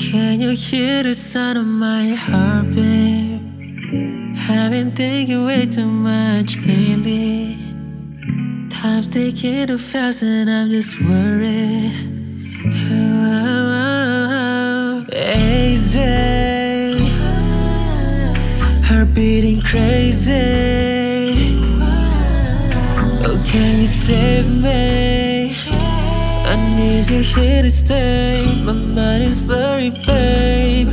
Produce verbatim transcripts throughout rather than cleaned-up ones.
Can you hear the sound of my heart, babe? I've been thinking way too much lately. Time's taking too fast and I'm just worried. Oh, oh, oh, oh. Easy, heart beating crazy. Oh, can you save me? I need you here to stay. My mind is blurry, babe.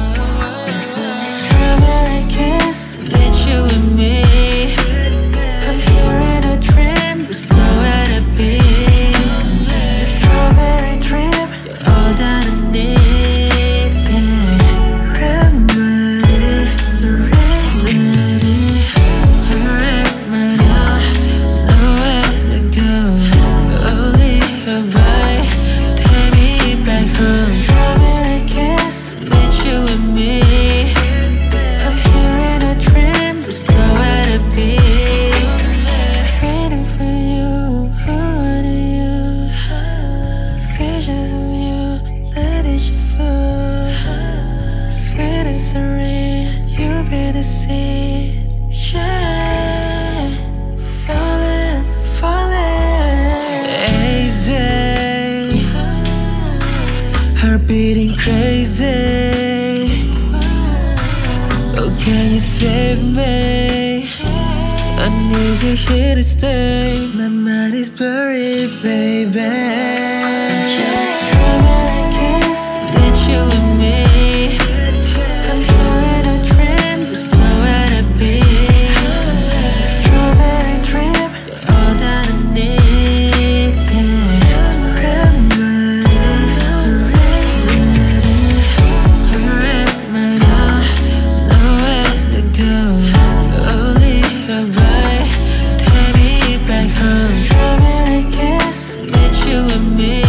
Strawberry kiss, need you with me. I'm here in a dream, there's nowhere to be. Strawberry dream, you're all that I need. Yeah, remedy, serenity. You're remedy, nowhere to go. Only a bite, take me back home. Strawberry kiss, need you with me. I'm here in a dream, there's nowhere to be. Waiting for you, wanting you. Visions of you, letting you fall. Sweet and serene, you've been a seed. Yeah, falling, falling. Easy, heart beating crazy. Oh, can you save me? I need you here to stay. My mind is blurry, baby. Strawberry kiss, need you with me. I'm here in a dream, there's nowhere to be. Strawberry dream, you're all that I need. Yeah, remedy, serenity. You're remedy, nowhere to go. Only a bite, take me back home. Strawberry kiss, need you with me.